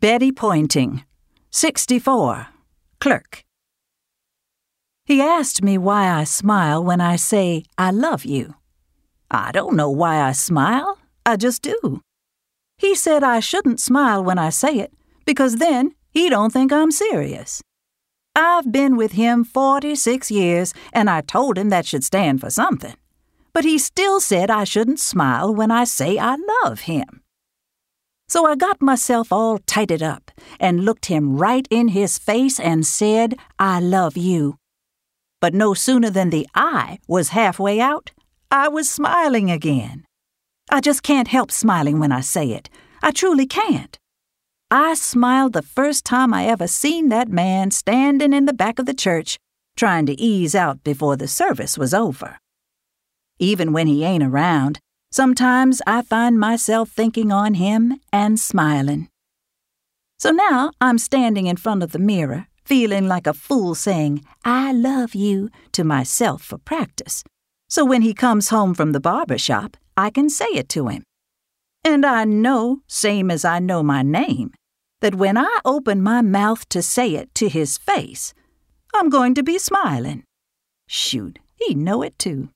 Betty Pointing, 64, clerk. He asked me why I smile when I say, I love you. I don't know why I smile, I just do. He said I shouldn't smile when I say it, because then he don't think I'm serious. I've been with him 46 years, and I told him that should stand for something. But he still said I shouldn't smile when I say I love him. So I got myself all tighted up and looked him right in his face and said, I love you. But no sooner than the I was halfway out, I was smiling again. I just can't help smiling when I say it. I truly can't. I smiled the first time I ever seen that man standing in the back of the church, trying to ease out before the service was over. Even when he ain't around, sometimes I find myself thinking on him and smiling. So now I'm standing in front of the mirror, feeling like a fool saying, I love you, to myself for practice. So when he comes home from the barber shop, I can say it to him. And I know, same as I know my name, that when I open my mouth to say it to his face, I'm going to be smiling. Shoot, he'd know it too.